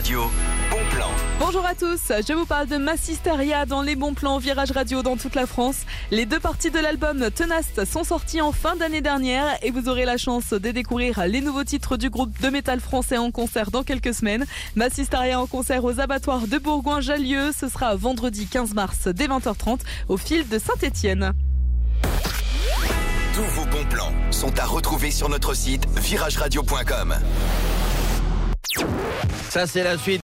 Radio, bon plan. Bonjour à tous, je vous parle de Massisteria dans les bons plans Virage Radio dans toute la France. Les 2 parties de l'album Tenace sont sorties en fin d'année dernière et vous aurez la chance de découvrir les nouveaux titres du groupe de métal français en concert dans quelques semaines. Massisteria en concert aux abattoirs de Bourgoin-Jallieu, ce sera vendredi 15 mars dès 20h30 au fil de Saint-Étienne. Tous vos bons plans sont à retrouver sur notre site virageradio.com. Ça, c'est la suite.